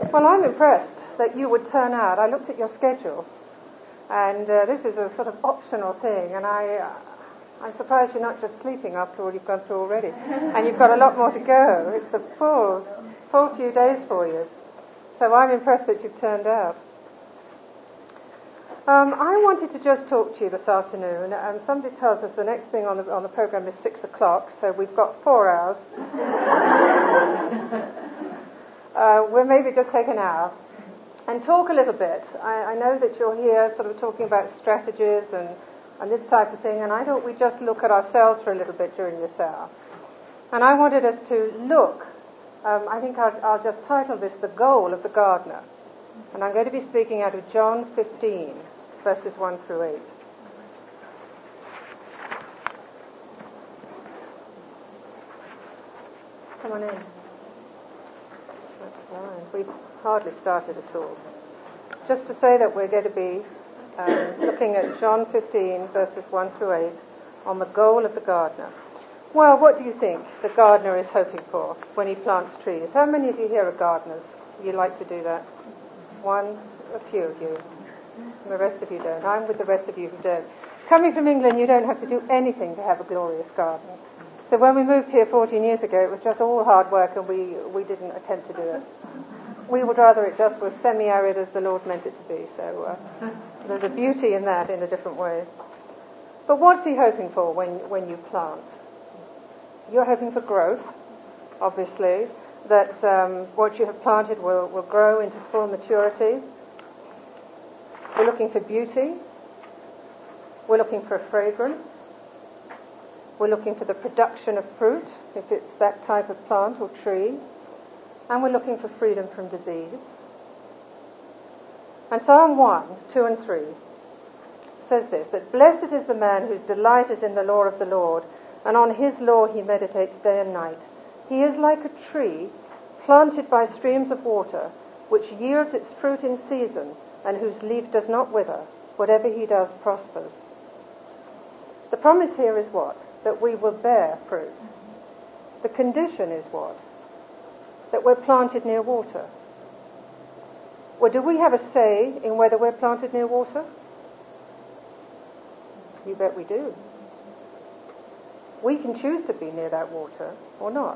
Well, I'm impressed that you would turn out. I looked at your schedule, and this is a sort of optional thing, and I'm surprised you're not just sleeping after all you've gone through already. And you've got a lot more to go. It's a full few days for you. So I'm impressed that you've turned out. I wanted to just talk to you this afternoon, and somebody tells us the next thing on the program is 6 o'clock, so we've got 4 hours. We'll maybe just take an hour and talk a little bit. I know that you're here sort of talking about strategies and this type of thing, and I thought we'd just look at ourselves for a little bit during this hour. And I wanted us to look, I think I'll just title this The Goal of the Gardener. And I'm going to be speaking out of John 15, verses 1 through 8. Come on in. That's fine. We've hardly started at all. Just to say that we're going to be looking at John 15, verses 1 through 8, on the goal of the gardener. Well, what do you think the gardener is hoping for when he plants trees? How many of you here are gardeners? You like to do that? One, a few of you. The rest of you don't. I'm with the rest of you who don't. Coming from England, you don't have to do anything to have a glorious garden. So when we moved here 14 years ago, it was just all hard work, and we didn't attempt to do it. We would rather it just was semi-arid as the Lord meant it to be. So there's a beauty in that in a different way. But what's he hoping for when you plant? You're hoping for growth, obviously, that what you have planted will grow into full maturity. We're looking for beauty. We're looking for a fragrance. We're looking for the production of fruit, if it's that type of plant or tree. And we're looking for freedom from disease. And Psalm 1, 2 and 3 says this, that blessed is the man whose delight is in the law of the Lord, and on his law he meditates day and night. He is like a tree planted by streams of water, which yields its fruit in season, and whose leaf does not wither. Whatever he does prospers. The promise here is what? That we will bear fruit. The condition is what? That we're planted near water. Well, do we have a say in whether we're planted near water? You bet we do. We can choose to be near that water or not.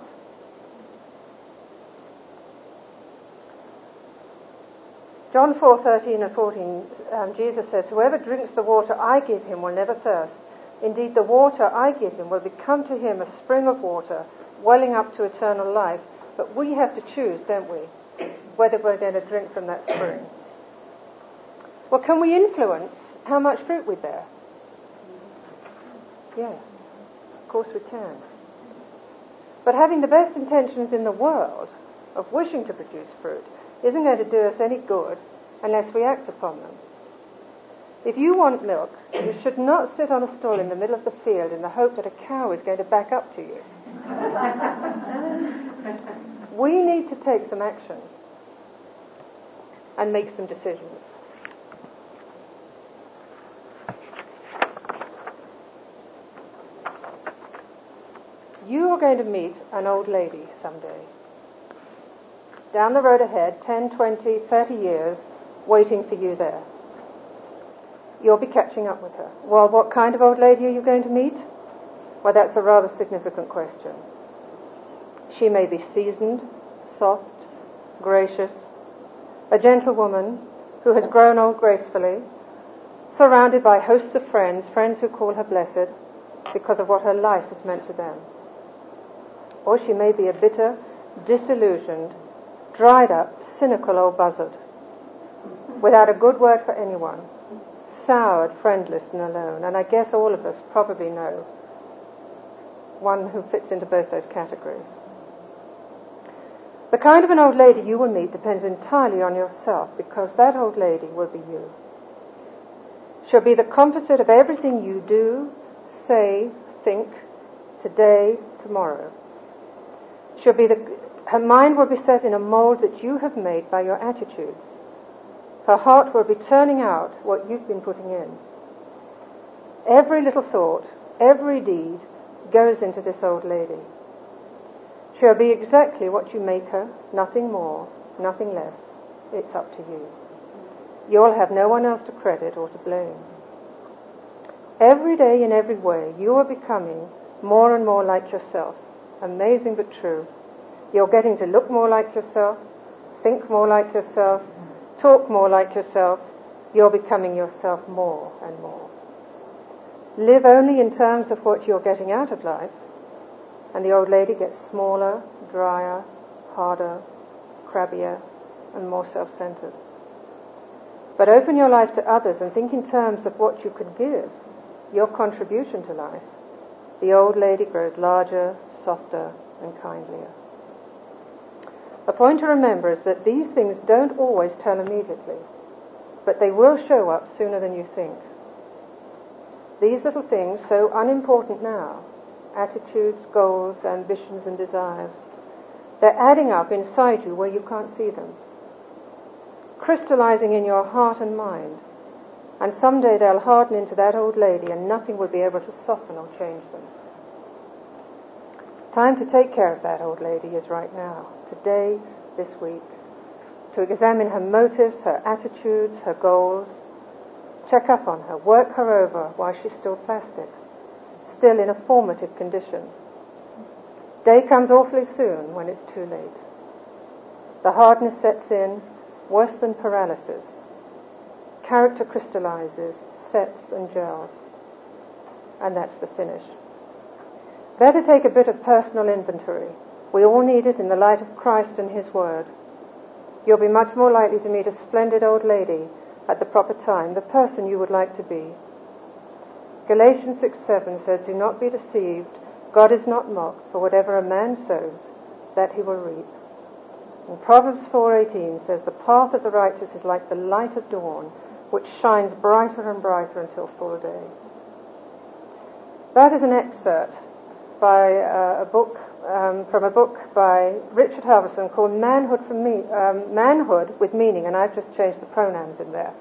John 4:13 and 14, Jesus says, whoever drinks the water I give him will never thirst. Indeed, the water I give him will become to him a spring of water, welling up to eternal life. But we have to choose, don't we, whether we're going to drink from that spring. Well, can we influence how much fruit we bear? Yes, of course we can. But having the best intentions in the world of wishing to produce fruit isn't going to do us any good unless we act upon them. If you want milk, you should not sit on a stool in the middle of the field in the hope that a cow is going to back up to you. We need to take some action and make some decisions. You are going to meet an old lady someday. Down the road ahead, 10, 20, 30 years, waiting for you there. You'll be catching up with her. Well, what kind of old lady are you going to meet? Well, that's a rather significant question. She may be seasoned, soft, gracious, a gentle woman who has grown old gracefully, surrounded by hosts of friends who call her blessed because of what her life has meant to them. Or she may be a bitter, disillusioned, dried up, cynical old buzzard, without a good word for anyone, soured, friendless and alone. And I guess all of us probably know one who fits into both those categories. The kind of an old lady you will meet depends entirely on yourself, because that old lady will be you. She'll be the composite of everything you do, say, think, today, tomorrow. Her mind will be set in a mold that you have made by your attitudes. Her heart will be turning out what you've been putting in. Every little thought, every deed goes into this old lady. She'll be exactly what you make her, nothing more, nothing less. it's up to you. You'll have no one else to credit or to blame. Every day in every way, you are becoming more and more like yourself. Amazing but true. You're getting to look more like yourself, think more like yourself, talk more like yourself. You're becoming yourself more and more. Live only in terms of what you're getting out of life, and the old lady gets smaller, drier, harder, crabbier, and more self-centered. But open your life to others and think in terms of what you could give, your contribution to life. The old lady grows larger, softer, and kindlier. A point to remember is that these things don't always tell immediately, but they will show up sooner than you think. These little things, so unimportant now, attitudes, goals, ambitions, and desires, they're adding up inside you where you can't see them, crystallizing in your heart and mind, and someday they'll harden into that old lady and nothing will be able to soften or change them. Time to take care of that old lady is right now, today, this week, to examine her motives, her attitudes, her goals, check up on her, work her over while she's still plastic, still in a formative condition. Day comes awfully soon when it's too late. The hardness sets in, worse than paralysis. Character crystallizes, sets and gels. And that's the finish. Better take a bit of personal inventory. We all need it in the light of Christ and His Word. You'll be much more likely to meet a splendid old lady at the proper time, the person you would like to be. Galatians 6:7 says, "Do not be deceived. God is not mocked, for whatever a man sows, that he will reap." And Proverbs 4:18 says, "The path of the righteous is like the light of dawn, which shines brighter and brighter until full day." That is an excerpt by from a book by Richard Halverson called Manhood with Meaning, and I've just changed the pronouns in there.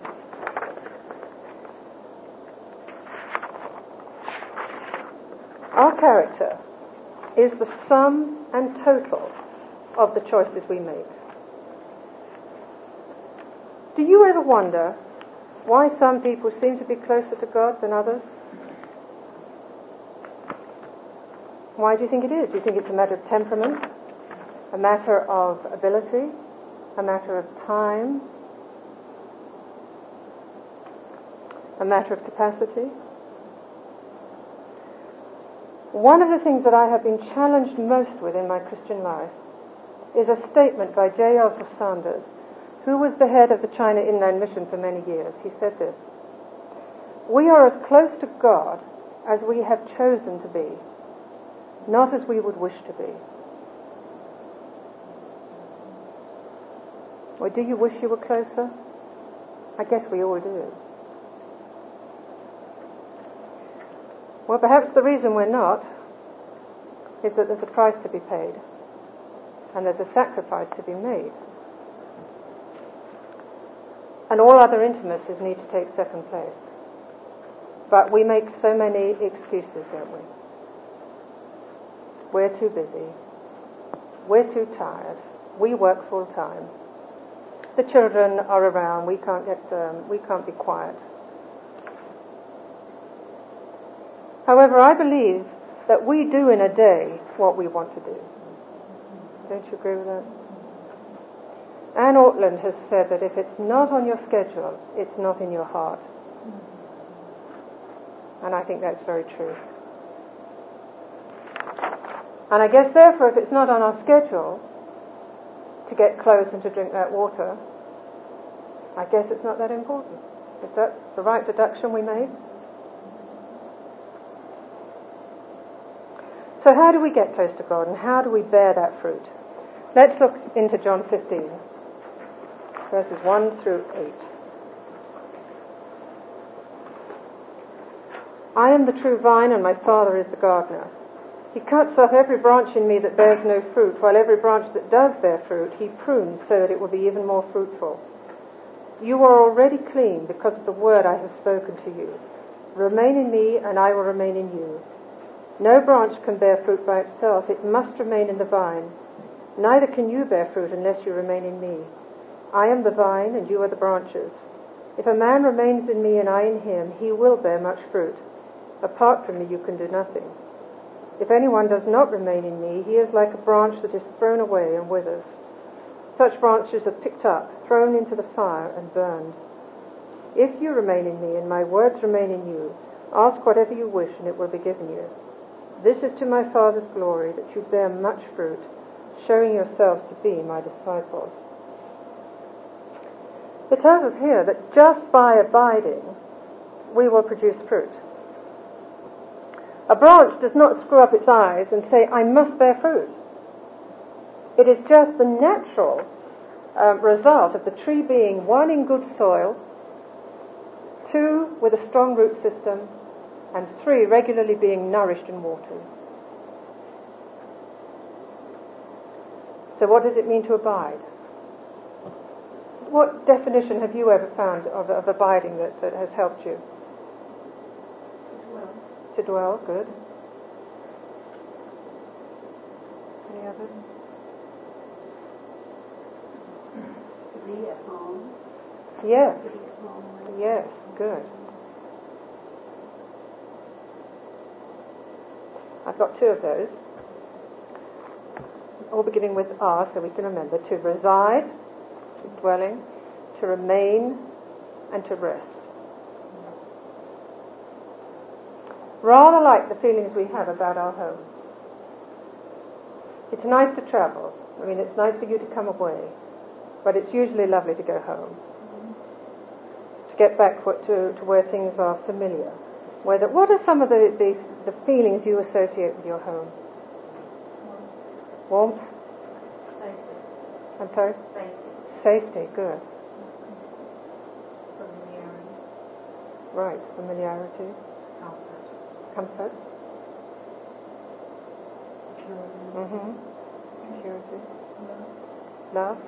Our character is the sum and total of the choices we make. Do you ever wonder why some people seem to be closer to God than others? Why do you think it is? Do you think it's a matter of temperament, a matter of ability, a matter of time, a matter of capacity? One of the things that I have been challenged most with in my Christian life is a statement by J. Oswald Sanders, who was the head of the China Inland Mission for many years. He said this: "We are as close to God as we have chosen to be, not as we would wish to be." Or do you wish you were closer? I guess we all do. Well, perhaps the reason we're not is that there's a price to be paid and there's a sacrifice to be made. And all other intimacies need to take second place. But we make so many excuses, don't we? We're too busy. We're too tired. We work full time. The children are around. We can't be quiet. However, I believe that we do in a day what we want to do. Don't you agree with that? Anne Ortland has said that if it's not on your schedule, it's not in your heart. And I think that's very true. And I guess, therefore, if it's not on our schedule to get close and to drink that water, I guess it's not that important. Is that the right deduction we made? So how do we get close to God, and how do we bear that fruit? Let's look into John 15, verses 1 through 8. "I am the true vine, and my Father is the gardener. He cuts off every branch in me that bears no fruit, while every branch that does bear fruit he prunes so that it will be even more fruitful. You are already clean because of the word I have spoken to you. Remain in me, and I will remain in you. No branch can bear fruit by itself. It must remain in the vine. Neither can you bear fruit unless you remain in me. I am the vine, and you are the branches. If a man remains in me and I in him, he will bear much fruit. Apart from me you can do nothing. If anyone does not remain in me, he is like a branch that is thrown away and withers. Such branches are picked up, thrown into the fire, and burned. If you remain in me, and my words remain in you, ask whatever you wish, and it will be given you. This is to my Father's glory, that you bear much fruit, showing yourselves to be my disciples. It tells us here that just by abiding, we will produce fruit. A branch does not screw up its eyes and say, I must bear fruit. It is just the natural result of the tree being, one, in good soil, two, with a strong root system, and three, regularly being nourished and watered. So what does it mean to abide? What definition have you ever found of abiding that has helped you? To dwell, good. Any others? To be at home. Yes. To be at home. Yes, good. I've got two of those. All beginning with R, so we can remember. To reside, to dwelling, to remain, and to rest. Rather like the feelings we have about our home. It's nice to travel. I mean, it's nice for you to come away, but it's usually lovely to go home. To get back to where things are familiar. What are some of the feelings you associate with your home? Warmth? Safety. I'm sorry? Safety. Safety, good. Familiarity. Right, familiarity. Comfort. Security. Security. Love.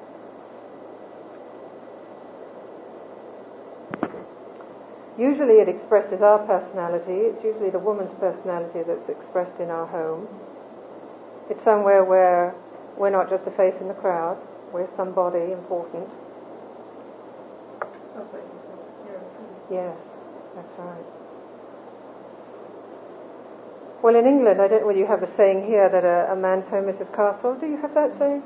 Usually it expresses our personality. It's usually the woman's personality that's expressed in our home. It's somewhere where we're not just a face in the crowd. We're somebody important. Yes, that's right. Well, in England, I don't know whether you have a saying here that a man's home is his castle. Do you have that saying?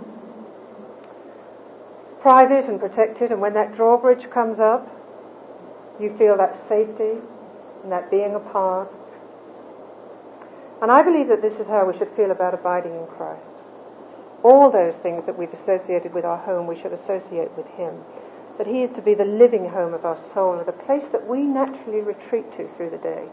Private and protected, and when that drawbridge comes up, you feel that safety and that being apart. And I believe that this is how we should feel about abiding in Christ. All those things that we've associated with our home, we should associate with Him. That He is to be the living home of our soul, and the place that we naturally retreat to through the day.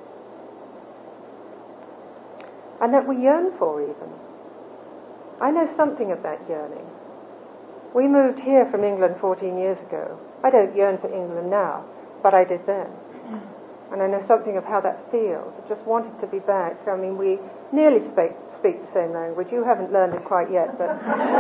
And that we yearn for even. I know something of that yearning. We moved here from England 14 years ago. I don't yearn for England now, but I did then. And I know something of how that feels. I just wanted to be back. I mean, we nearly speak the same language. You haven't learned it quite yet, but...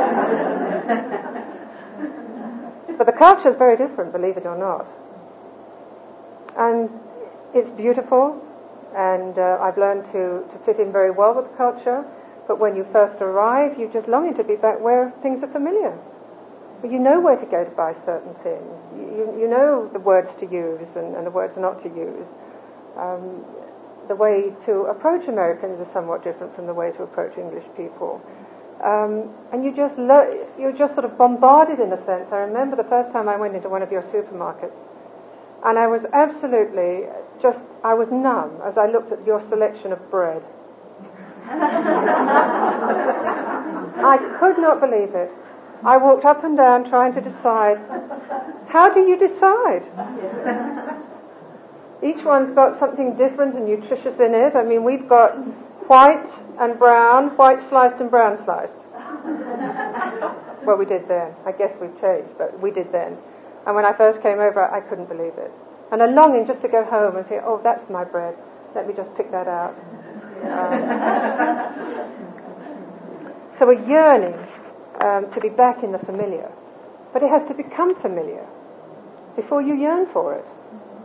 but the culture is very different, believe it or not. And it's beautiful, and I've learned to fit in very well with the culture. But when you first arrive, you're just longing to be back where things are familiar. You know where to go to buy certain things. You know the words to use and the words not to use. The way to approach Americans is somewhat different from the way to approach English people. And you're just sort of bombarded in a sense. I remember the first time I went into one of your supermarkets, and I was absolutely I was numb as I looked at your selection of bread. I could not believe it. I walked up and down trying to decide. How do you decide? Each one's got something different and nutritious in it. I mean, we've got white and brown, white sliced and brown sliced. Well, we did then. I guess we've changed, but we did then. And when I first came over, I couldn't believe it. And a longing just to go home and say, oh, that's my bread. Let me just pick that out. So a yearning to be back in the familiar. But it has to become familiar before you yearn for it.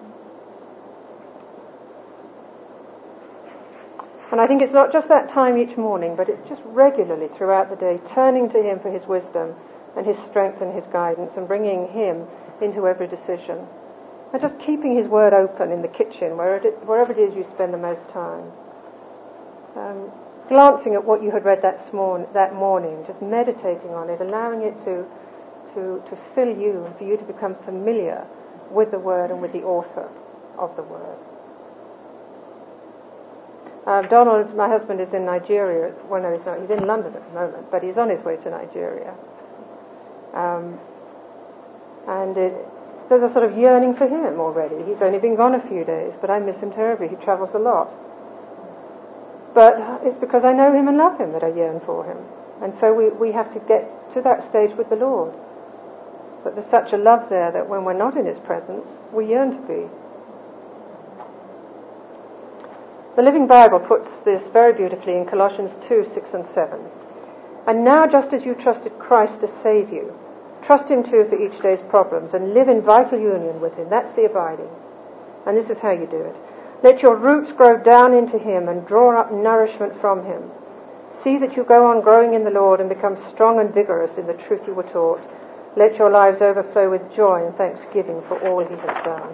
And I think it's not just that time each morning, but it's just regularly throughout the day, turning to Him for His wisdom and His strength and His guidance, and bringing Him into every decision. And just keeping His Word open in the kitchen, wherever it is you spend the most time. Glancing at what you had read that morning, just meditating on it, allowing it to fill you and for you to become familiar with the Word and with the author of the Word. Donald, my husband, is in Nigeria. Well, no, he's not. He's in London at the moment, but he's on his way to Nigeria. There's a sort of yearning for him already. He's only been gone a few days, but I miss him terribly. He travels a lot. But it's because I know him and love him that I yearn for him. And so we have to get to that stage with the Lord. But there's such a love there that when we're not in His presence, we yearn to be. The Living Bible puts this very beautifully in Colossians 2, 6 and 7. And now, just as you trusted Christ to save you, trust Him too for each day's problems and live in vital union with Him. That's the abiding. And this is how you do it. Let your roots grow down into Him and draw up nourishment from Him. See that you go on growing in the Lord and become strong and vigorous in the truth you were taught. Let your lives overflow with joy and thanksgiving for all He has done.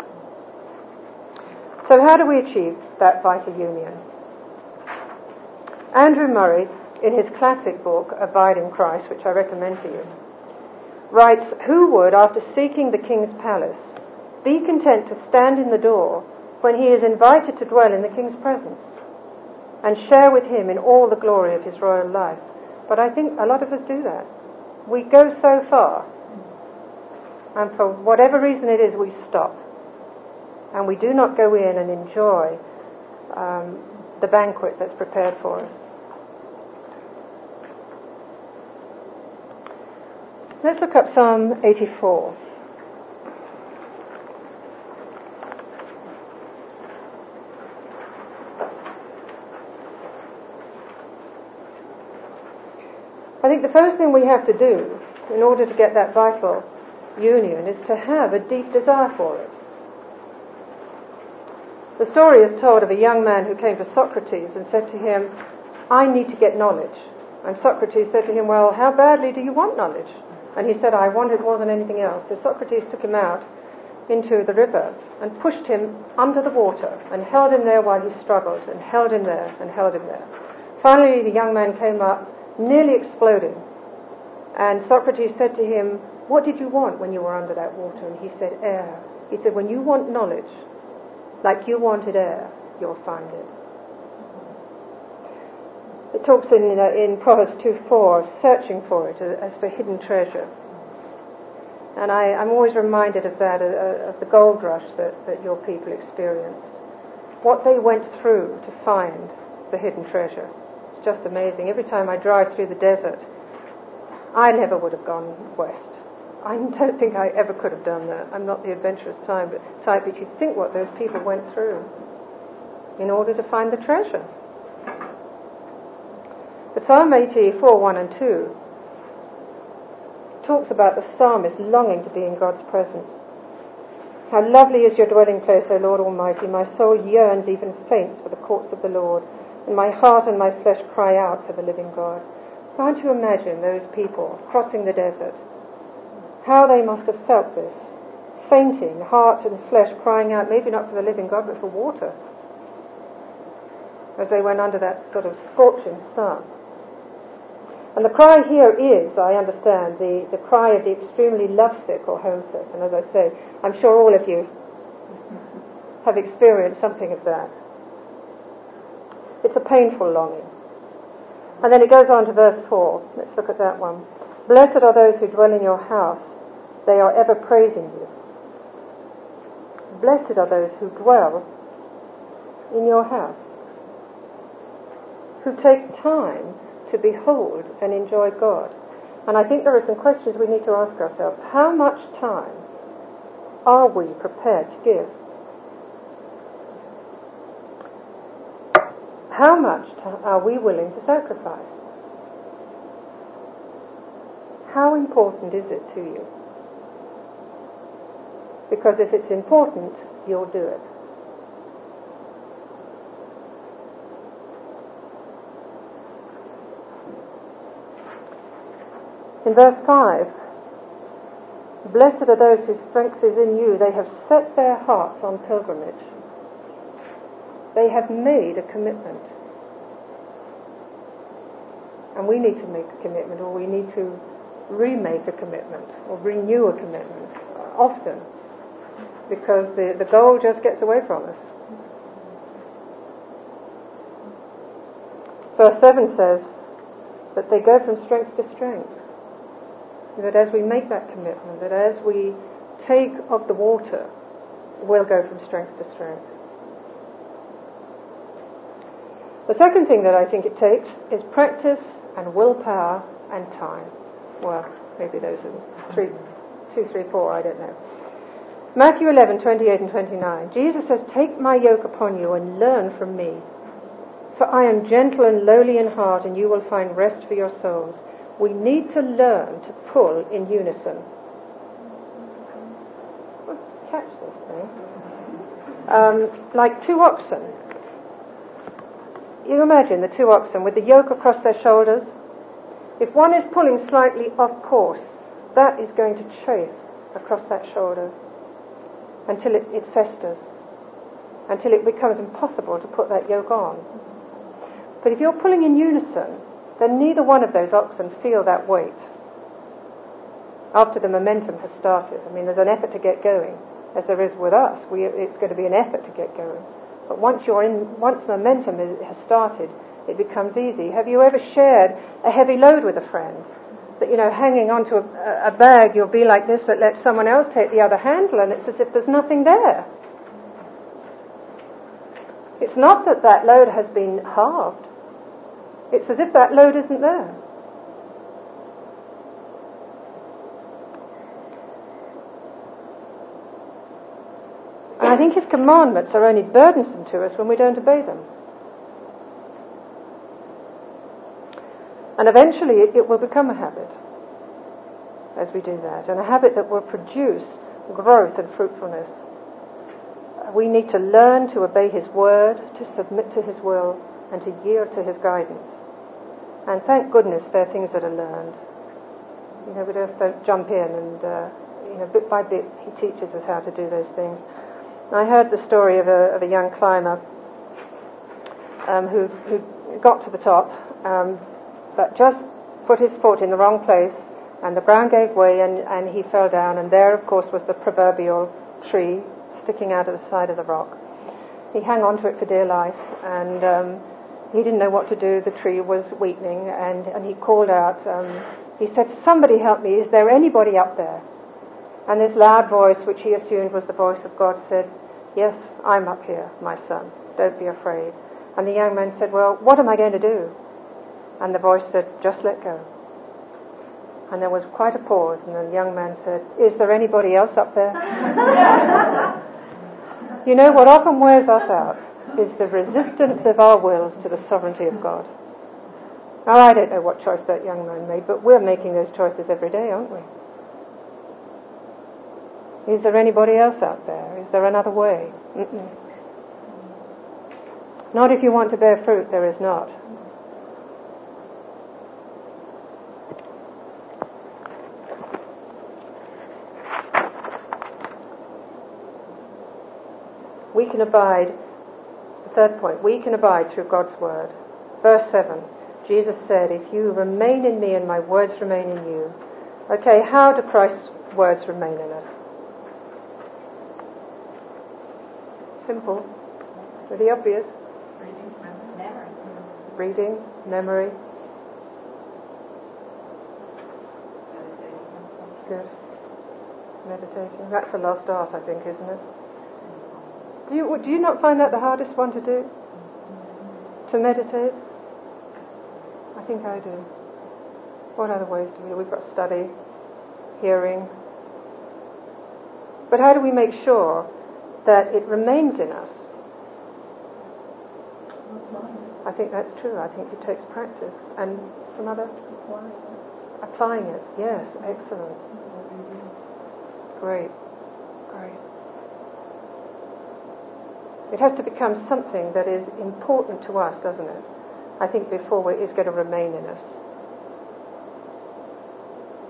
So how do we achieve that vital union? Andrew Murray, in his classic book, Abide in Christ, which I recommend to you, writes, "Who would, after seeking the king's palace, be content to stand in the door when he is invited to dwell in the king's presence and share with him in all the glory of his royal life?" But I think a lot of us do that. We go so far, and for whatever reason it is, we stop. And we do not go in and enjoy the banquet that's prepared for us. Let's look up Psalm 84. I think the first thing we have to do in order to get that vital union is to have a deep desire for it. The story is told of a young man who came to Socrates and said to him, "I need to get knowledge." And Socrates said to him, "Well, how badly do you want knowledge?" And he said, "I want it more than anything else." So Socrates took him out into the river and pushed him under the water and held him there while he struggled and held him there and held him there. Finally, the young man came up, nearly exploding. And Socrates said to him, "What did you want when you were under that water?" And he said, "Air." He said, "When you want knowledge, like you wanted air, you'll find it." It talks in Proverbs 2:4 of searching for it as for hidden treasure. And I'm always reminded of that, of the gold rush that your people experienced. What they went through to find the hidden treasure. It's just amazing. Every time I drive through the desert, I never would have gone west. I don't think I ever could have done that. I'm not the adventurous type, but you think what those people went through in order to find the treasure. But Psalm 84, 1 and 2 talks about the psalmist longing to be in God's presence. "How lovely is your dwelling place, O Lord Almighty. My soul yearns, even faints, for the courts of the Lord, and my heart and my flesh cry out for the living God." Can't you imagine those people crossing the desert? How they must have felt this, fainting, heart and flesh crying out, maybe not for the living God, but for water, as they went under that sort of scorching sun. And the cry here is, I understand, the cry of the extremely lovesick or homesick. And as I say, I'm sure all of you have experienced something of that. It's a painful longing. And then it goes on to verse 4. Let's look at that one. "Blessed are those who dwell in your house. They are ever praising you." Blessed are those who dwell in your house, who take time to behold and enjoy God. And I think there are some questions we need to ask ourselves. How much time are we prepared to give? How much are we willing to sacrifice? How important is it to you? Because if it's important, you'll do it. In verse 5, blessed are those whose strength is in you. They have set their hearts on pilgrimage. They have made a commitment. And we need to make a commitment, or we need to remake a commitment, or renew a commitment, often, because the goal just gets away from us. Verse 7 says that they go from strength to strength. That as we make that commitment, that as we take of the water, we'll go from strength to strength. The second thing that I think it takes is practice and willpower and time. Well, maybe those are 2, 3, 4, I don't know. Matthew 11:28 and 29. Jesus says, "Take my yoke upon you and learn from me. For I am gentle and lowly in heart, and you will find rest for your souls." We need to learn to pull in unison. Catch this thing. Like two oxen. You imagine the two oxen with the yoke across their shoulders. If one is pulling slightly off course, that is going to chafe across that shoulder until it festers, until it becomes impossible to put that yoke on. But if you're pulling in unison, then neither one of those oxen feel that weight after the momentum has started. I mean, there's an effort to get going, as there is with us. It's going to be an effort to get going. But once momentum has started, it becomes easy. Have you ever shared a heavy load with a friend? That, hanging onto a bag, you'll be like this, but let someone else take the other handle, and it's as if there's nothing there. It's not that load has been halved. It's as if that load isn't there. And I think His commandments are only burdensome to us when we don't obey them. And eventually it will become a habit as we do that, and a habit that will produce growth and fruitfulness. We need to learn to obey His word, to submit to His will, and to yield to His guidance. And thank goodness they're things that are learned. We just don't jump in and, bit by bit, He teaches us how to do those things. I heard the story of a young climber who got to the top, but just put his foot in the wrong place, and the ground gave way, and he fell down, and there, of course, was the proverbial tree sticking out of the side of the rock. He hung on to it for dear life, and he didn't know what to do. The tree was weakening, and he called out. He said, "Somebody help me, is there anybody up there?" And this loud voice, which he assumed was the voice of God, said, "Yes, I'm up here, my son. Don't be afraid." And the young man said, "Well, what am I going to do?" And the voice said, "Just let go." And there was quite a pause, and the young man said, "Is there anybody else up there?" What often wears us out is the resistance of our wills to the sovereignty of God. Now, I don't know what choice that young man made, but we're making those choices every day, aren't we? Is there anybody else out there? Is there another way? Mm-mm. Not if you want to bear fruit, there is not. We can abide, the third point, we can abide through God's word. Verse 7, Jesus said, "If you remain in me and my words remain in you." Okay, how do Christ's words remain in us? Simple, pretty obvious. Reading, memory. Good. Meditating. That's a lost art, I think, isn't it? Do you not find that the hardest one to do? To meditate? I think I do. What other ways do we? We've got study, hearing. But how do we make sure that it remains in us? I think that's true. I think it takes practice. And some other? Applying it. Yes, excellent. Great. It has to become something that is important to us, doesn't it? I think before it's going to remain in us.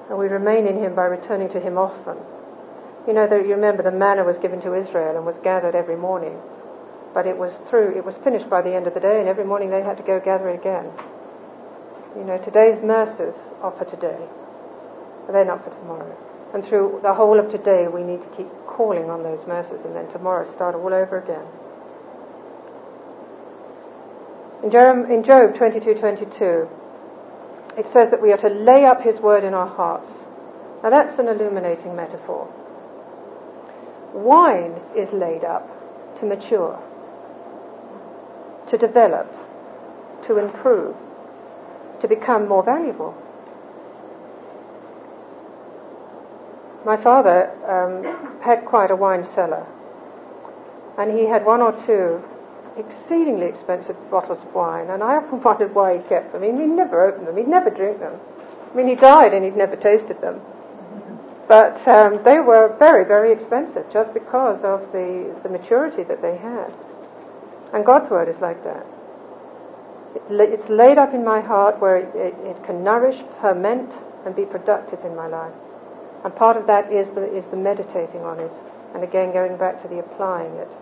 And we remain in him by returning to him often. You remember the manna was given to Israel and was gathered every morning. But it was finished by the end of the day, and every morning they had to go gather it again. Today's mercies are for today, but they're not for tomorrow. And through the whole of today, we need to keep calling on those mercies, and then tomorrow start all over again. In Job 22:22, it says that we are to lay up his word in our hearts. Now that's an illuminating metaphor. Wine is laid up to mature, to develop, to improve, to become more valuable. My father had quite a wine cellar, and he had one or two exceedingly expensive bottles of wine, and I often wondered why he kept them. He'd never opened them, he'd never drink them. He died and he'd never tasted them. But they were very, very expensive just because of the maturity that they had. And God's word is like that. It's laid up in my heart where it can nourish, ferment, and be productive in my life. And part of that is the meditating on it, and again going back to the applying it.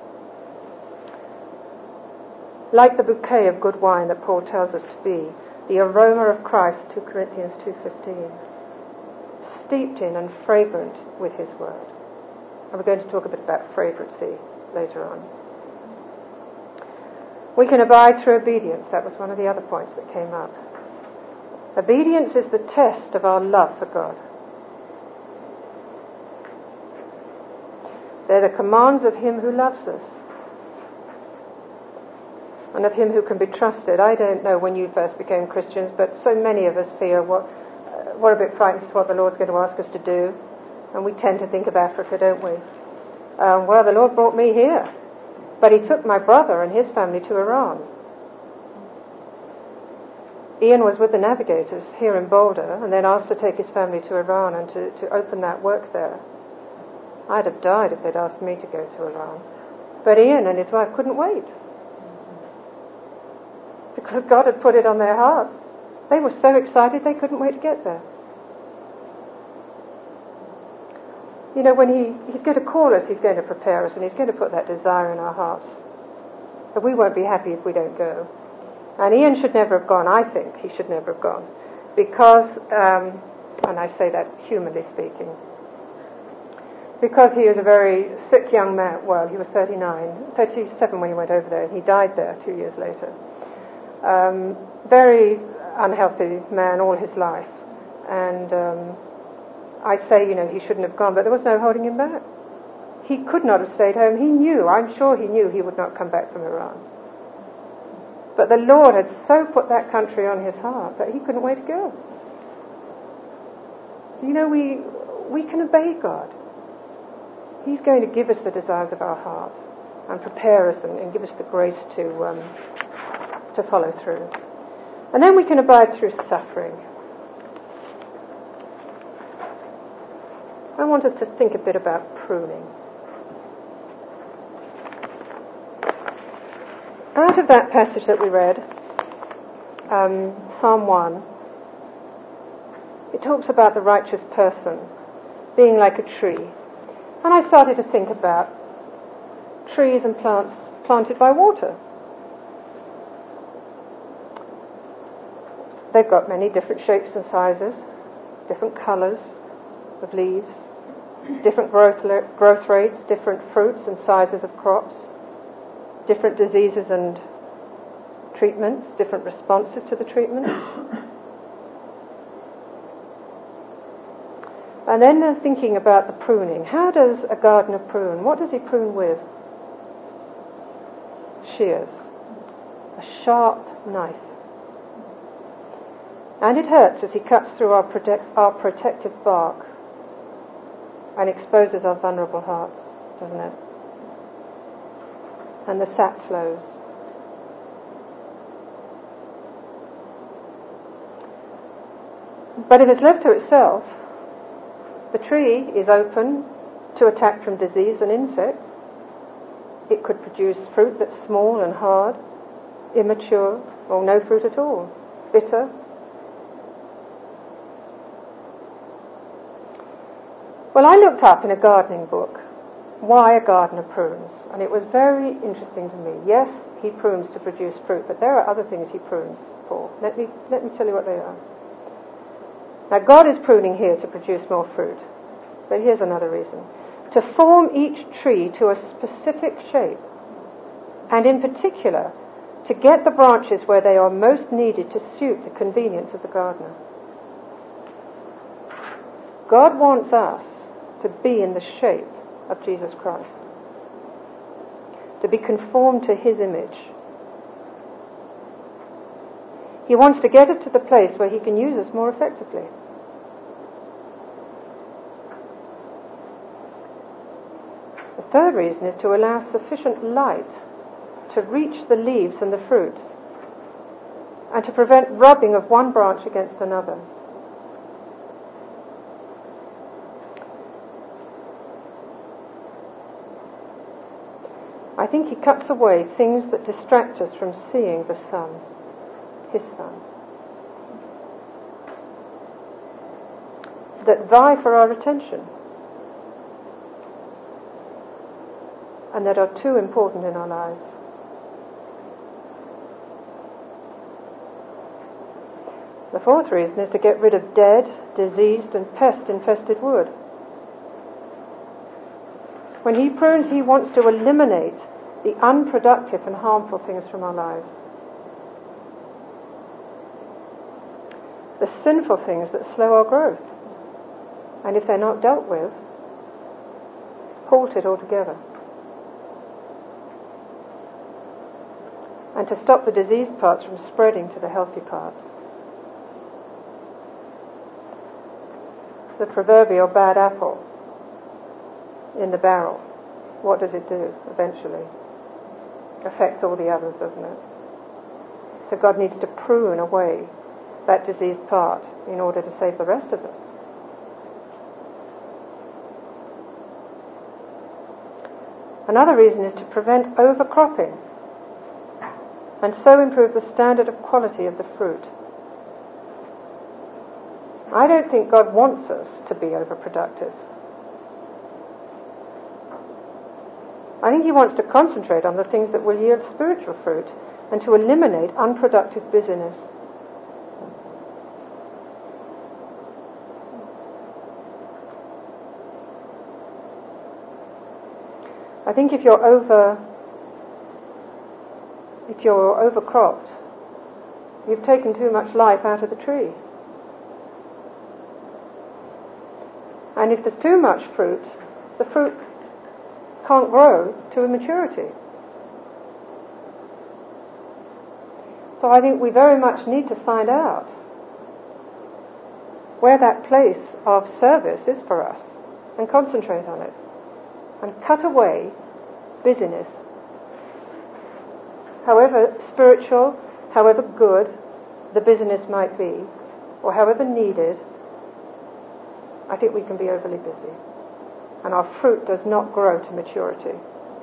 Like the bouquet of good wine that Paul tells us to be, the aroma of Christ, 2 Corinthians 2:15, steeped in and fragrant with his word. And we're going to talk a bit about fragrancy later on. We can abide through obedience. That was one of the other points that came up. Obedience is the test of our love for God. They're the commands of him who loves us, and of him who can be trusted. I don't know when you first became Christians, but so many of us fear we're a bit frightened as to what the Lord's going to ask us to do, and we tend to think of Africa, don't we? Well, the Lord brought me here, but he took my brother and his family to Iran. Ian was with the navigators here in Boulder, and then asked to take his family to Iran and to open that work there. I'd have died if they'd asked me to go to Iran. But Ian and his wife couldn't wait, because God had put it on their hearts. They were so excited they couldn't wait to get there. When he's going to call us, he's going to prepare us, and he's going to put that desire in our hearts. But we won't be happy if we don't go. And Ian should never have gone. I think he should never have gone, because, and I say that humanly speaking, because he was a very sick young man. Well, he was 37 when he went over there, and he died there 2 years later. Very unhealthy man all his life, and I say, he shouldn't have gone, but there was no holding him back. He could not have stayed home. I'm sure he knew he would not come back from Iran. But the Lord had so put that country on his heart that he couldn't wait to go. We can obey God. He's going to give us the desires of our heart and prepare us and give us the grace to follow through. And then we can abide through suffering. I want us to think a bit about pruning. Out of that passage that we read, Psalm 1, it talks about the righteous person being like a tree. And I started to think about trees and plants planted by water. They've got many different shapes and sizes, different colours of leaves, different growth rates, different fruits and sizes of crops, different diseases and treatments, different responses to the treatment. And then thinking about the pruning. How does a gardener prune? What does he prune with? Shears. A sharp knife. And it hurts as he cuts through our protective bark and exposes our vulnerable hearts, doesn't it? And the sap flows. But if it's left to itself, the tree is open to attack from disease and insects. It could produce fruit that's small and hard, immature, or no fruit at all, bitter. Well, I looked up in a gardening book why a gardener prunes, and it was very interesting to me. Yes, he prunes to produce fruit, but there are other things he prunes for. Let me tell you what they are. Now, God is pruning here to produce more fruit, but here's another reason. To form each tree to a specific shape, and in particular, to get the branches where they are most needed to suit the convenience of the gardener. God wants us to be in the shape of Jesus Christ, to be conformed to his image. He wants to get us to the place where he can use us more effectively. The third reason is to allow sufficient light to reach the leaves and the fruit, and to prevent rubbing of one branch against another. I think he cuts away things that distract us from seeing the sun, his Son, that vie for our attention and that are too important in our lives. The fourth reason is to get rid of dead, diseased and pest-infested wood. When he prunes, he wants to eliminate the unproductive and harmful things from our lives. The sinful things that slow our growth. And if they're not dealt with, halt it altogether. And to stop the diseased parts from spreading to the healthy parts. The proverbial bad apple in the barrel. What does it do eventually? Affects all the others, doesn't it? So God needs to prune away that diseased part in order to save the rest of us. Another reason is to prevent overcropping and so improve the standard of quality of the fruit. I don't think God wants us to be overproductive. I think he wants to concentrate on the things that will yield spiritual fruit and to eliminate unproductive busyness. I think if you're overcropped, you've taken too much life out of the tree. And if there's too much fruit, the fruit can't grow to a maturity. So I think we very much need to find out where that place of service is for us and concentrate on it and cut away busyness. However spiritual, however good the busyness might be, or however needed, I think we can be overly busy. And our fruit does not grow to maturity.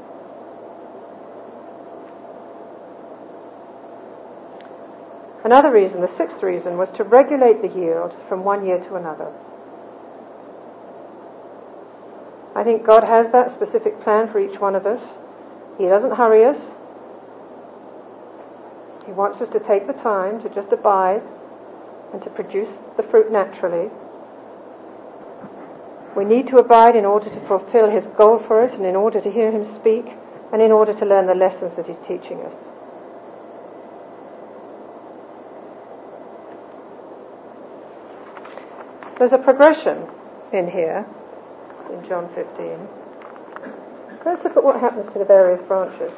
Another reason, the sixth reason, was to regulate the yield from one year to another. I think God has that specific plan for each one of us. He doesn't hurry us. He wants us to take the time to just abide and to produce the fruit naturally. We need to abide in order to fulfill his goal for us and in order to hear him speak and in order to learn the lessons that he's teaching us. There's a progression in here, in John 15. Let's look at what happens to the various branches.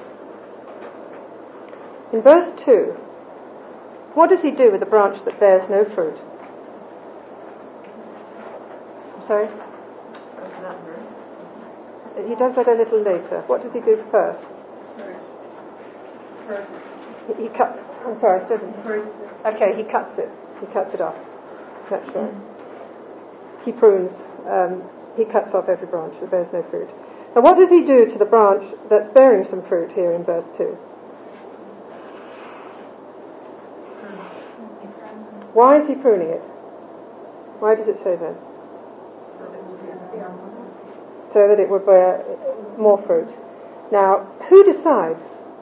In verse 2, what does he do with the branch that bears no fruit? I'm sorry? He does that a little later. What does he do first? He cuts. I'm sorry, I still didn't. Okay, he cuts it. He cuts it off. That's right. He prunes. He cuts off every branch that bears no fruit. Now, what does he do to the branch that's bearing some fruit here in verse 2? Why is he pruning it? Why does it say that? so that it would bear more fruit. Now, who decides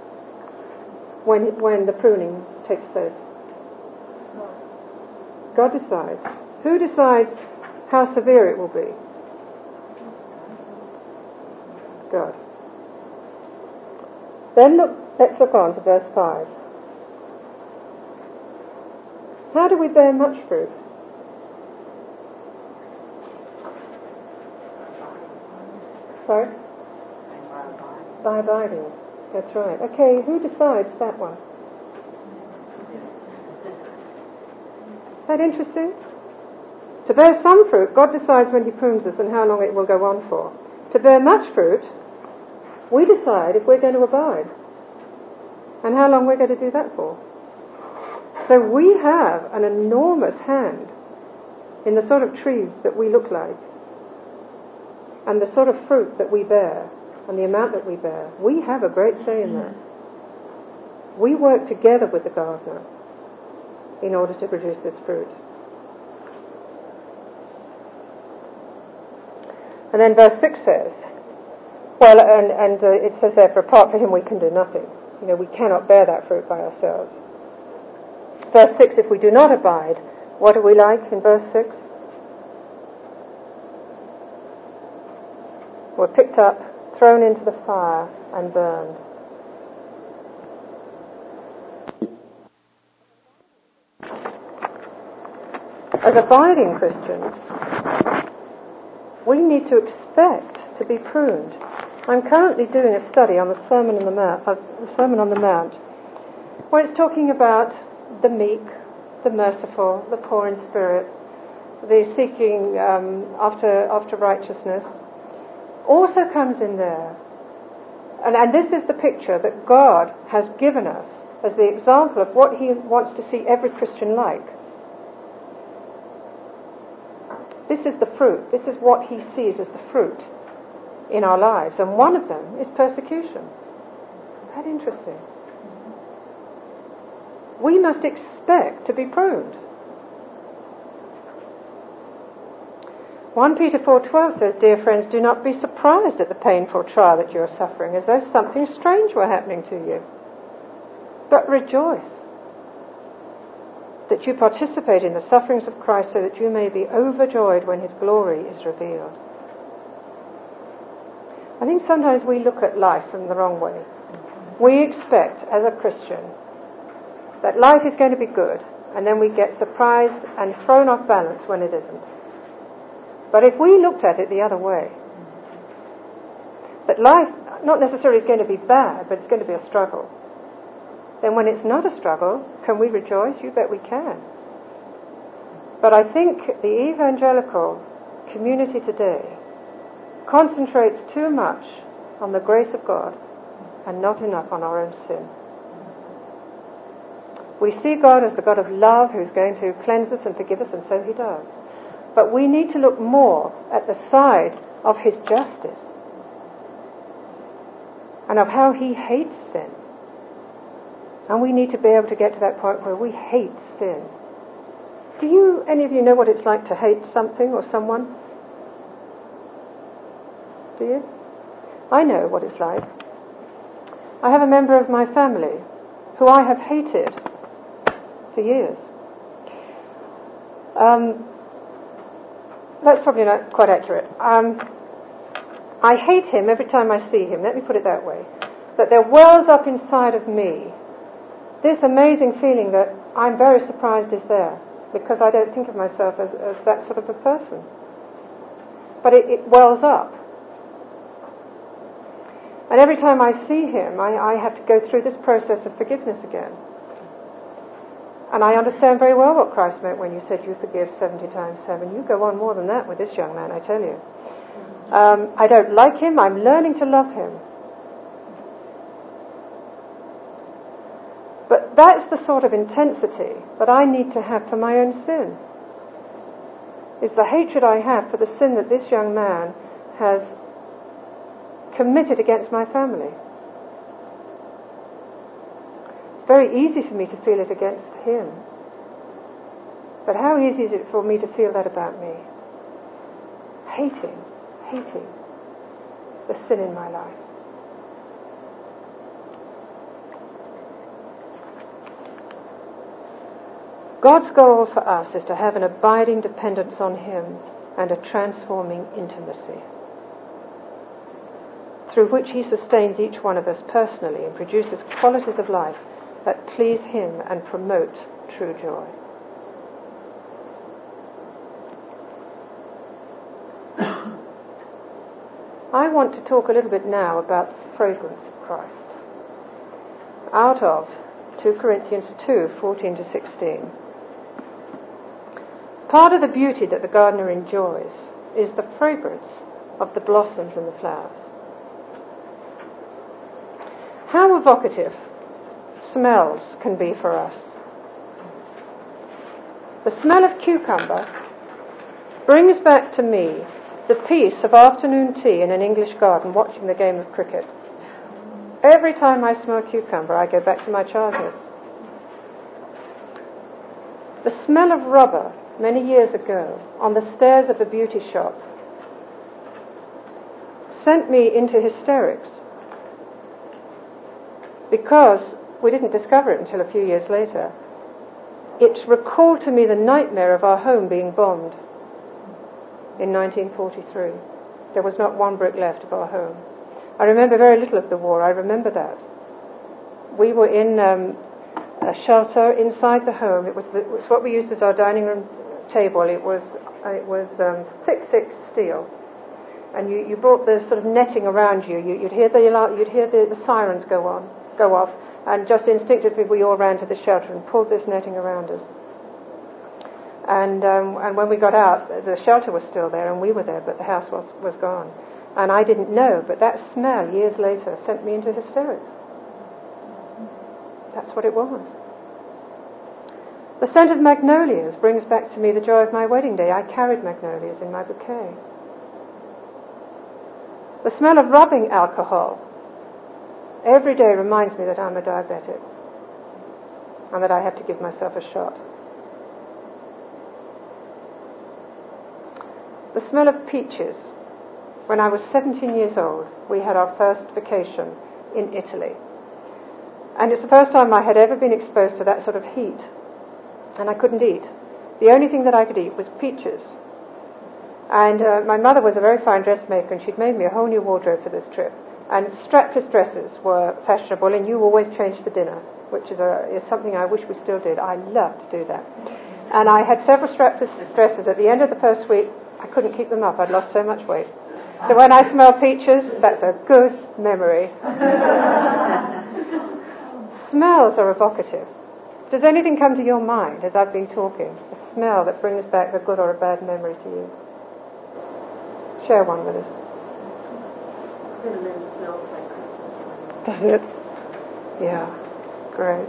when the pruning takes place? God decides. Who decides how severe it will be? God. Then let's look on to verse 5. How do we bear much fruit? Sorry? By abiding. That's right. Okay, who decides that one? Is that interesting? To bear some fruit, God decides when He prunes us and how long it will go on for. To bear much fruit, we decide if we're going to abide and how long we're going to do that for. So we have an enormous hand in the sort of trees that we look like and the sort of fruit that we bear and the amount that we bear. We have a great say in that. We work together with the gardener in order to produce this fruit. And then verse 6 says, well, and it says there, for apart from Him we can do nothing. You know, we cannot bear that fruit by ourselves. Verse 6, if we do not abide, what are we like in verse 6? We're picked up, thrown into the fire, and burned. As abiding Christians, we need to expect to be pruned. I'm currently doing a study on the Sermon on the Mount, where it's talking about the meek, the merciful, the poor in spirit, the seeking after righteousness. Also comes in there. And this is the picture that God has given us as the example of what He wants to see every Christian like. This is the fruit. This is what He sees as the fruit in our lives. And one of them is persecution. Isn't that interesting? We must expect to be pruned. 1 Peter 4:12 says, dear friends, do not be surprised at the painful trial that you are suffering, as though something strange were happening to you. But rejoice that you participate in the sufferings of Christ, so that you may be overjoyed when His glory is revealed. I think sometimes we look at life from the wrong way. We expect, as a Christian, that life is going to be good, and then we get surprised and thrown off balance when it isn't. But if we looked at it the other way, that life not necessarily is going to be bad, but it's going to be a struggle, then when it's not a struggle, can we rejoice? You bet we can. But I think the evangelical community today concentrates too much on the grace of God and not enough on our own sin. We see God as the God of love who's going to cleanse us and forgive us, and so He does. But we need to look more at the side of His justice and of how He hates sin. And we need to be able to get to that point where we hate sin. Do any of you know what it's like to hate something or someone? Do you? I know what it's like. I have a member of my family who I have hated for years. That's probably not quite accurate. I hate him every time I see him, let me put it that way. That there wells up inside of me this amazing feeling that I'm very surprised is there, because I don't think of myself as that sort of a person. But it wells up. And every time I see him, I have to go through this process of forgiveness again. And I understand very well what Christ meant when you said you forgive 70 times 7. You go on more than that with this young man, I tell you. I don't like him. I'm learning to love him. But that's the sort of intensity that I need to have for my own sin. Is the hatred I have for the sin that this young man has committed against my family. It's very easy for me to feel it against him. But how easy is it for me to feel that about me? Hating. the sin in my life. God's goal for us is to have an abiding dependence on Him and a transforming intimacy, through which He sustains each one of us personally and produces qualities of life that please Him and promote true joy. I want to talk a little bit now about the fragrance of Christ, out of 2 Corinthians 2:14 to 16. Part of the beauty that the gardener enjoys is the fragrance of the blossoms and the flowers. How evocative smells can be for us. The smell of cucumber brings back to me the peace of afternoon tea in an English garden watching the game of cricket. Every time I smell cucumber, I go back to my childhood. The smell of rubber many years ago on the stairs of a beauty shop sent me into hysterics because we didn't discover it until a few years later. It recalled to me the nightmare of our home being bombed in 1943. There was not one brick left of our home. I remember very little of the war. I remember that. We were in a shelter inside the home. It was what we used as our dining room table. It was thick steel, and you brought the sort of netting around you. You'd hear the sirens go off, and just instinctively we all ran to the shelter and pulled this netting around us. And when we got out, the shelter was still there, and we were there, but the house was gone. And I didn't know, but that smell years later sent me into hysterics. That's what it was. The scent of magnolias brings back to me the joy of my wedding day. I carried magnolias in my bouquet. The smell of rubbing alcohol every day reminds me that I'm a diabetic and that I have to give myself a shot. The smell of peaches. When I was 17 years old, we had our first vacation in Italy. And it's the first time I had ever been exposed to that sort of heat. And I couldn't eat. The only thing that I could eat was peaches. And my mother was a very fine dressmaker, and she'd made me a whole new wardrobe for this trip. And strapless dresses were fashionable, and you always changed for dinner, which is something I wish we still did. I love to do that. And I had several strapless dresses. At the end of the first week, I couldn't keep them up. I'd lost so much weight. So when I smell peaches, that's a good memory. Smells are evocative. Does anything come to your mind as I've been talking? A smell that brings back a good or a bad memory to you? Share one with us. Cinnamon smells like Christmas. Does it? Yeah. Great.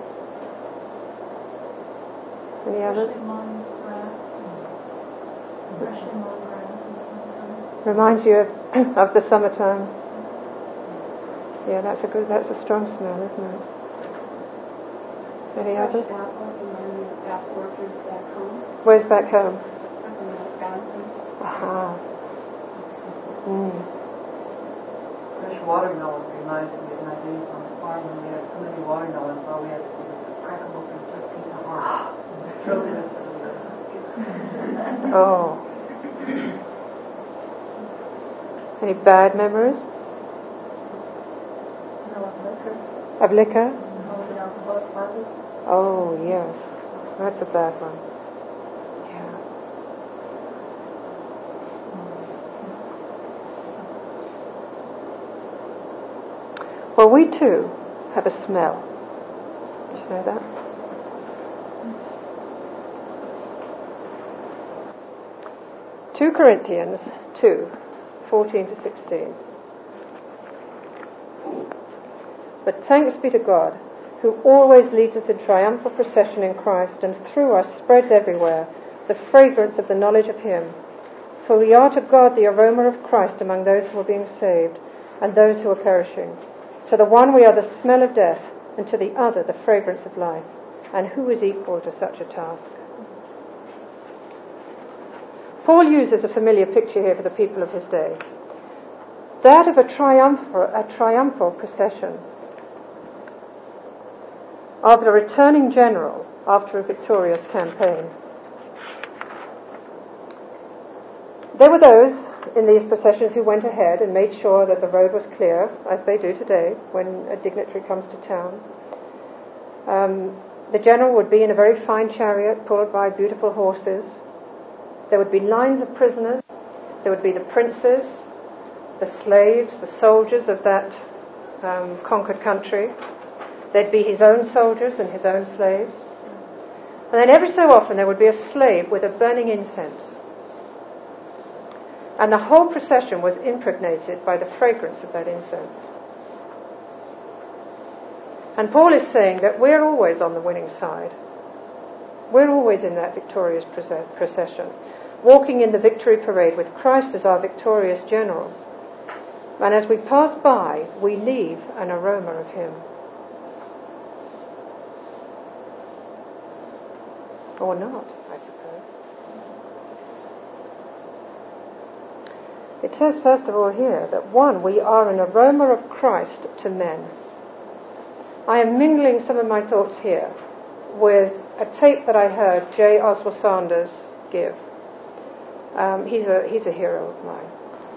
Any others? Reminds you of the summertime. Yeah, that's a strong smell, isn't it? Any others? Where's back home? Aha. Fresh watermelon reminds me of my days on the farm when we had so many watermelons, all we had to do was crack them open and just eat the heart. Oh. Any bad memories? Of liquor? Oh, yes. That's a bad one. Yeah. Well, we too have a smell. Did you know that? Two Corinthians 2:14 to 16. But thanks be to God, who always leads us in triumphal procession in Christ, and through us spreads everywhere the fragrance of the knowledge of Him. For we are to God the aroma of Christ among those who are being saved and those who are perishing. To the one we are the smell of death, and to the other the fragrance of life. And who is equal to such a task? Paul uses a familiar picture here for the people of his day. that of a triumphal procession of the returning general after a victorious campaign. There were those in these processions who went ahead and made sure that the road was clear, as they do today when a dignitary comes to town. The general would be in a very fine chariot pulled by beautiful horses. There would be lines of prisoners. There would be the princes, the slaves, the soldiers of that conquered country. There'd be his own soldiers and his own slaves. And then every so often there would be a slave with a burning incense. And the whole procession was impregnated by the fragrance of that incense. And Paul is saying that we're always on the winning side. We're always in that victorious procession, walking in the victory parade with Christ as our victorious general. And as we pass by, we leave an aroma of him. Or not, I suppose. It says, first of all here, that one, we are an aroma of Christ to men. I am mingling some of my thoughts here with a tape that I heard J. Oswald Sanders give. He's a hero of mine.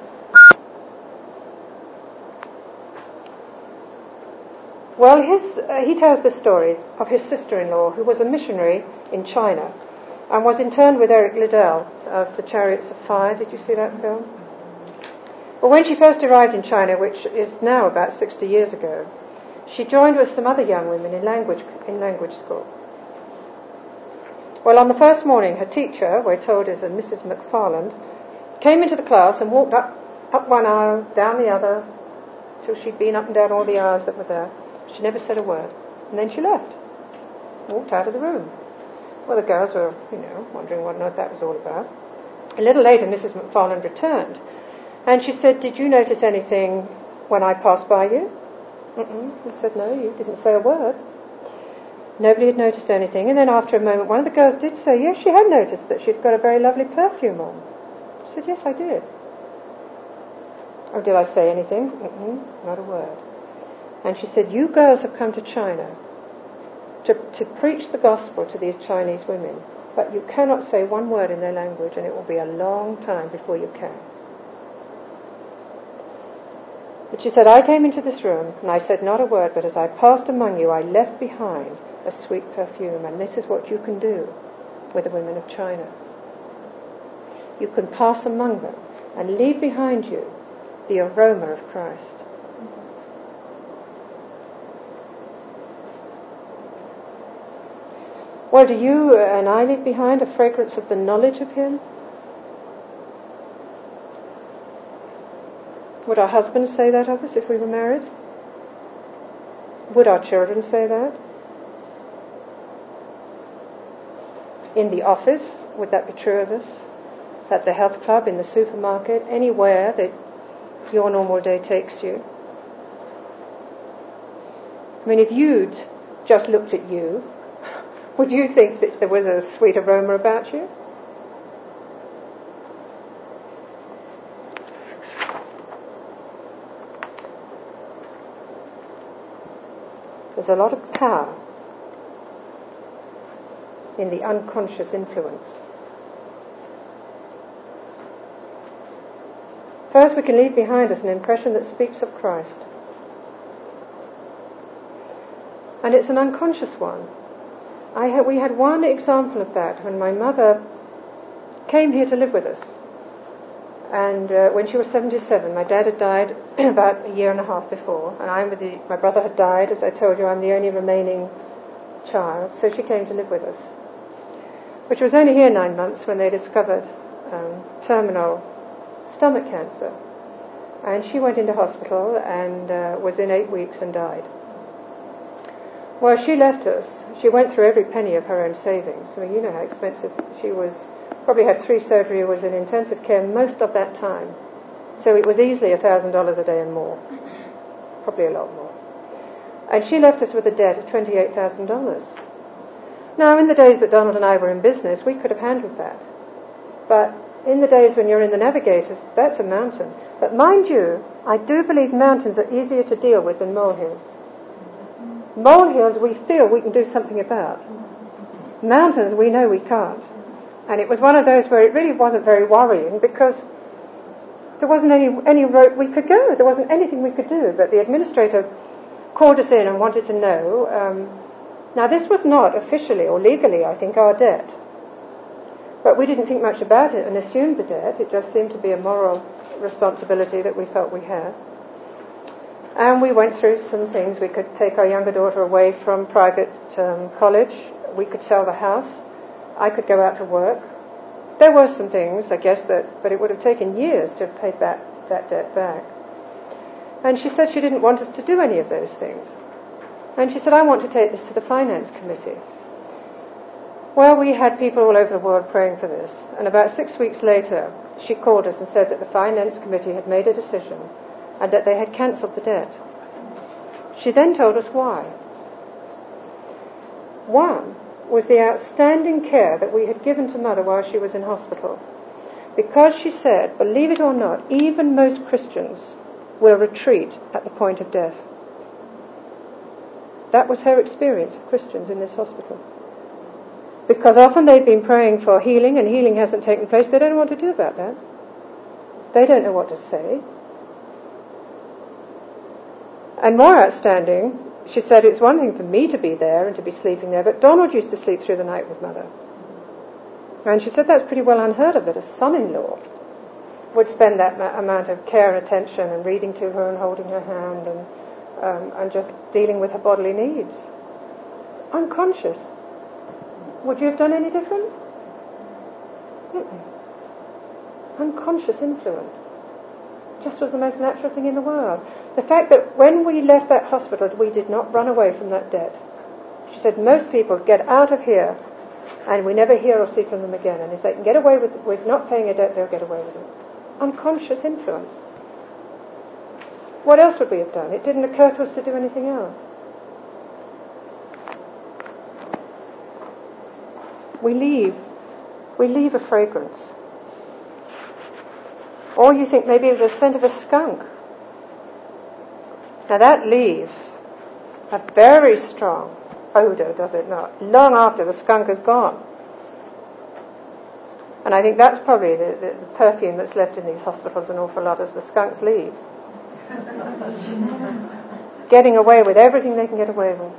Well, he tells the story of his sister-in-law, who was a missionary in China and was interned with Eric Liddell of the Chariots of Fire. Did you see that film? Well, when she first arrived in China, which is now about 60 years ago, she joined with some other young women in language school. Well, on the first morning, her teacher, we're told is a Mrs. McFarland, came into the class and walked up one aisle, down the other, till she'd been up and down all the aisles that were there. She never said a word. And then she left, walked out of the room. Well, the girls were, wondering what on earth that was all about. A little later, Mrs. McFarland returned, and she said, "Did you notice anything when I passed by you?" I said, "No, you didn't say a word." Nobody had noticed anything. And then after a moment, one of the girls did say, yes, she had noticed that she'd got a very lovely perfume on. She said, "Yes, I did." "Oh, did I say anything?" Not a word. And she said, "You girls have come to China to preach the gospel to these Chinese women, but you cannot say one word in their language, and it will be a long time before you can." But she said, "I came into this room, and I said not a word, but as I passed among you, I left behind a sweet perfume, and this is what you can do with the women of China. You can pass among them and leave behind you the aroma of Christ." Well, do you and I leave behind a fragrance of the knowledge of him? Would our husbands say that of us if we were married? Would our children say that? In the office, would that be true of us? At the health club, in the supermarket, anywhere that your normal day takes you? I mean, if you'd just looked at you, would you think that there was a sweet aroma about you? There's a lot of power in the unconscious influence. First, we can leave behind us an impression that speaks of Christ. And it's an unconscious one. We had one example of that when my mother came here to live with us. And when she was 77, my dad had died about a year and a half before, and my brother had died. As I told you, I'm the only remaining child, so she came to live with us. But she was only here 9 months when they discovered terminal stomach cancer. And she went into hospital and was in 8 weeks and died. Well, she left us. She went through every penny of her own savings. I mean, you know how expensive she was. Probably had 3 surgeries, was in intensive care most of that time. So it was easily $1,000 a day and more. Probably a lot more. And she left us with a debt of $28,000. Now, in the days that Donald and I were in business, we could have handled that. But In the days when you're in the Navigators, that's a mountain. But mind you, I do believe mountains are easier to deal with than molehills. Molehills we feel we can do something about. Mountains we know we can't. And it was one of those where it really wasn't very worrying because there wasn't any route we could go. There wasn't anything we could do. But the administrator called us in and wanted to know. Now this was not officially or legally, I think, our debt. But we didn't think much about it and assumed the debt. It just seemed to be a moral responsibility that we felt we had. And we went through some things. We could take our younger daughter away from private college. We could sell the house. I could go out to work. There were some things, I guess, but it would have taken years to have paid that debt back. And she said she didn't want us to do any of those things. And she said, I want to take this to the finance committee. Well, we had people all over the world praying for this. And about 6 weeks later, she called us and said that the finance committee had made a decision and that they had cancelled the debt. She then told us why. One was the outstanding care that we had given to Mother while she was in hospital. Because she said, believe it or not, even most Christians will retreat at the point of death. That was her experience of Christians in this hospital. Because often they've been praying for healing and healing hasn't taken place. They don't know what to do about that. They don't know what to say. And more outstanding, she said it's one thing for me to be there and to be sleeping there, but Donald used to sleep through the night with Mother. And she said that's pretty well unheard of, that a son-in-law would spend that amount of care and attention and reading to her and holding her hand and just dealing with her bodily needs. Unconscious. Would you have done any different? Unconscious influence. Just was the most natural thing in the world. The fact that when we left that hospital, we did not run away from that debt. She said most people get out of here and we never hear or see from them again. And if they can get away with not paying a debt, they'll get away with it. Unconscious influence. What else would we have done? It didn't occur to us to do anything else. We leave a fragrance. Or you think maybe it was the scent of a skunk. Now that leaves a very strong odour, does it not? Long after the skunk is gone. And I think that's probably the perfume that's left in these hospitals an awful lot as the skunks leave. Getting away with everything they can get away with.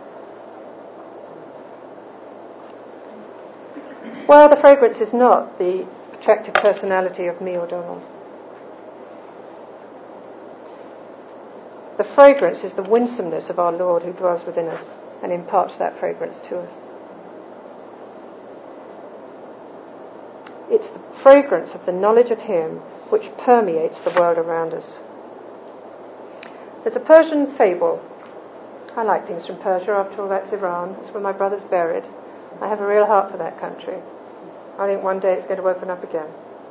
Well, the fragrance is not the attractive personality of me or Donald. The fragrance is the winsomeness of our Lord who dwells within us and imparts that fragrance to us. It's the fragrance of the knowledge of Him which permeates the world around us. There's a Persian fable. I like things from Persia. After all, that's Iran. It's where my brother's buried. I have a real heart for that country. I think one day it's going to open up again.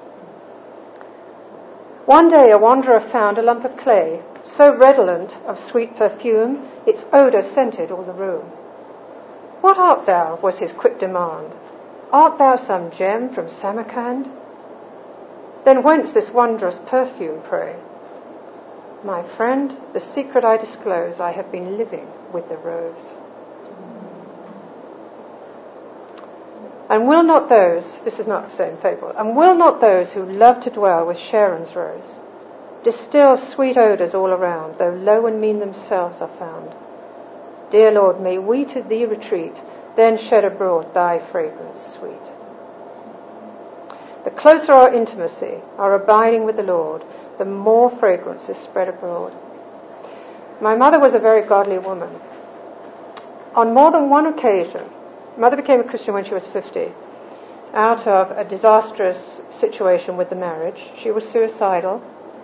One day a wanderer found a lump of clay, so redolent of sweet perfume, its odour scented all the room. What art thou? Was his quick demand. Art thou some gem from Samarkand? Then whence this wondrous perfume, pray? My friend, the secret I disclose, I have been living with the rose. And will not those, this is not the same fable, and will not those who love to dwell with Sharon's rose distill sweet odours all around, though low and mean themselves are found? Dear Lord, may we to thee retreat, then shed abroad thy fragrance sweet. The closer our intimacy, our abiding with the Lord, the more fragrance is spread abroad. My mother was a very godly woman. On more than one occasion, Mother became a Christian when she was 50, out of a disastrous situation with the marriage. She was suicidal,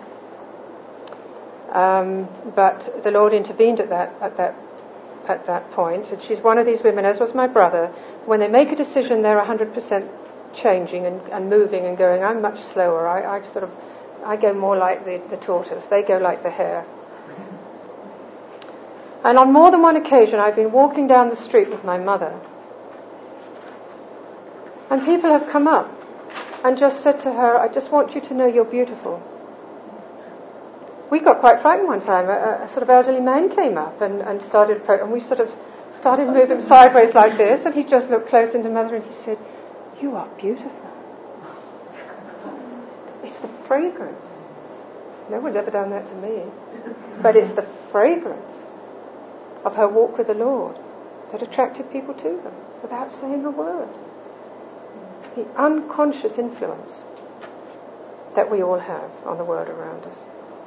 but the Lord intervened at that point. And she's one of these women, as was my brother. When they make a decision, they're 100% changing and moving and going. I'm much slower. I go more like the tortoise. They go like the hare. And on more than one occasion, I've been walking down the street with my mother. And people have come up and just said to her, I just want you to know you're beautiful. We got quite frightened one time. A sort of elderly man came up and started, and we sort of started moving sideways like this, and he just looked close into Mother and he said, you are beautiful. It's the fragrance. No one's ever done that to me. But it's the fragrance of her walk with the Lord that attracted people to them without saying a word. The unconscious influence that we all have on the world around us.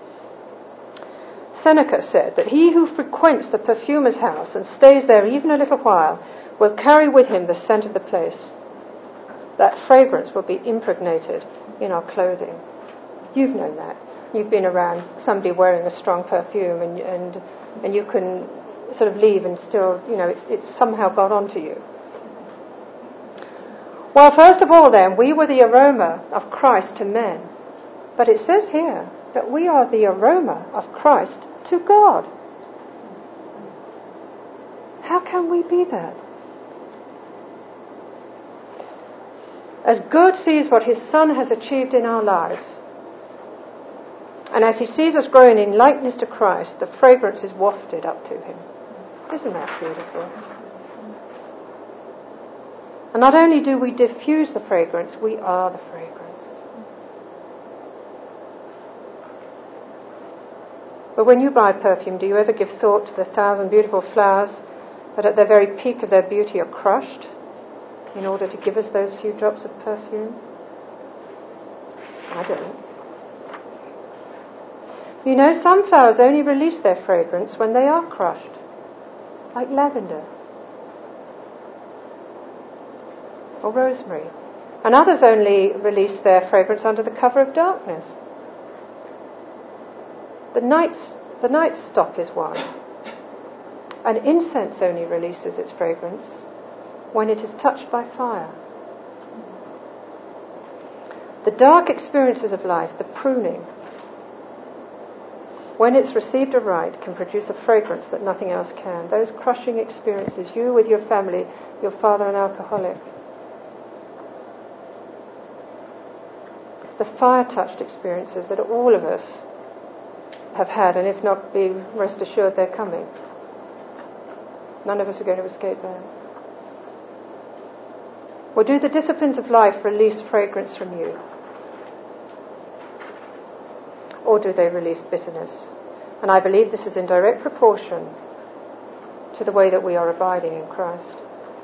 Seneca said that he who frequents the perfumer's house and stays there even a little while will carry with him the scent of the place. That fragrance will be impregnated in our clothing. You've known that. You've been around somebody wearing a strong perfume and you can sort of leave and still, it's somehow got onto you. Well, first of all then, we were the aroma of Christ to men. But it says here that we are the aroma of Christ to God. How can we be that? As God sees what his Son has achieved in our lives, and as he sees us growing in likeness to Christ, the fragrance is wafted up to him. Isn't that beautiful? And not only do we diffuse the fragrance, we are the fragrance. But when you buy perfume, do you ever give thought to the 1,000 beautiful flowers that at the very peak of their beauty are crushed in order to give us those few drops of perfume? I don't. You know, some flowers only release their fragrance when they are crushed, like lavender or rosemary. And others only release their fragrance under the cover of darkness. The night stock is one. And incense only releases its fragrance when it is touched by fire. The dark experiences of life, the pruning, when it's received aright, can produce a fragrance that nothing else can. Those crushing experiences, you with your family, your father an alcoholic. The fire-touched experiences that all of us have had, and if not, be rest assured they're coming. None of us are going to escape that. Or do the disciplines of life release fragrance from you? Or do they release bitterness? And I believe this is in direct proportion to the way that we are abiding in Christ.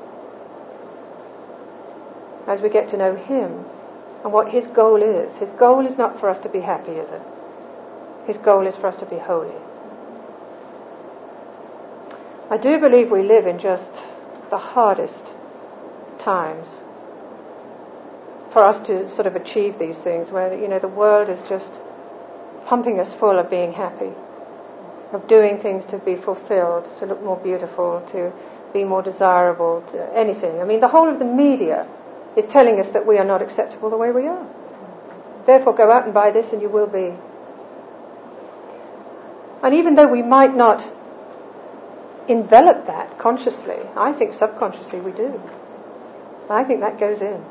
As we get to know him and what his goal is. His goal is not for us to be happy, is it? His goal is for us to be holy. I do believe we live in just the hardest times for us to sort of achieve these things, where, the world is just pumping us full of being happy, of doing things to be fulfilled, to look more beautiful, to be more desirable, to anything. I mean, the whole of the media is telling us that we are not acceptable the way we are. Therefore, go out and buy this and you will be. And even though we might not envelop that consciously, I think subconsciously we do. I think that goes in.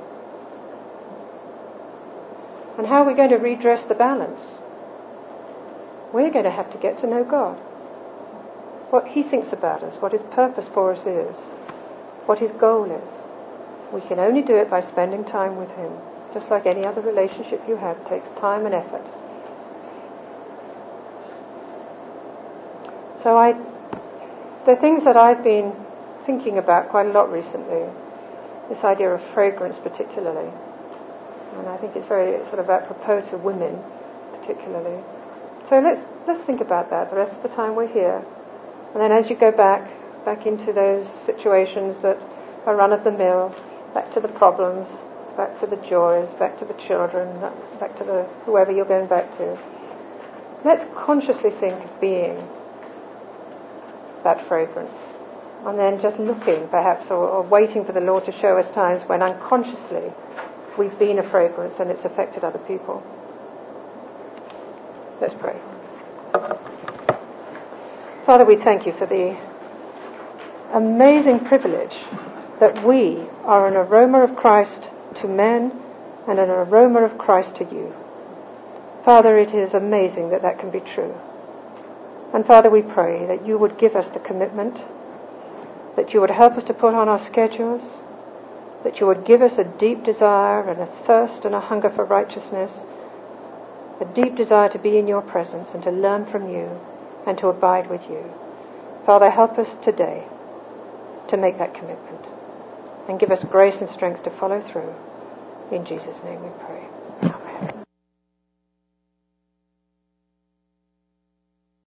And how are we going to redress the balance? We're going to have to get to know God. What he thinks about us, what his purpose for us is, what his goal is. We can only do it by spending time with him. Just like any other relationship you have, takes time and effort. So the things that I've been thinking about quite a lot recently, this idea of fragrance particularly, and I think it's very sort of apropos to women particularly. So let's think about that the rest of the time we're here. And then as you go back into those situations that are run of the mill, back to the problems, back to the joys, back to the children, back to the whoever you're going back to, let's consciously think of being that fragrance. And then just looking perhaps or waiting for the Lord to show us times when unconsciously we've been a fragrance and it's affected other people. Let's pray. Father, we thank you for the amazing privilege that we are an aroma of Christ to men and an aroma of Christ to you. Father, it is amazing that that can be true. And Father, we pray that you would give us the commitment, that you would help us to put on our schedules, that you would give us a deep desire and a thirst and a hunger for righteousness, a deep desire to be in your presence and to learn from you and to abide with you. Father, help us today to make that commitment and give us grace and strength to follow through. In Jesus' name we pray.